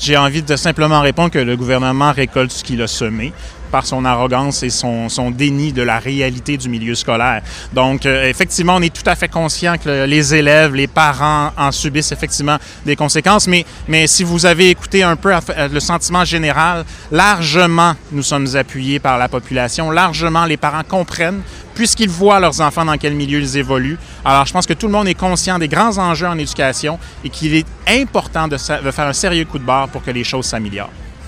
j'ai envie de simplement répondre que le gouvernement récolte ce qu'il a semé par son arrogance et son déni de la réalité du milieu scolaire. Donc, effectivement, on est tout à fait conscient que les élèves, les parents en subissent effectivement des conséquences, mais si vous avez écouté un peu le sentiment général, largement, nous sommes appuyés par la population, largement, les parents comprennent puisqu'ils voient leurs enfants dans quel milieu ils évoluent. Alors, je pense que tout le monde est conscient des grands enjeux en éducation et qu'il est important de faire un sérieux coup de barre pour que les choses s'améliorent.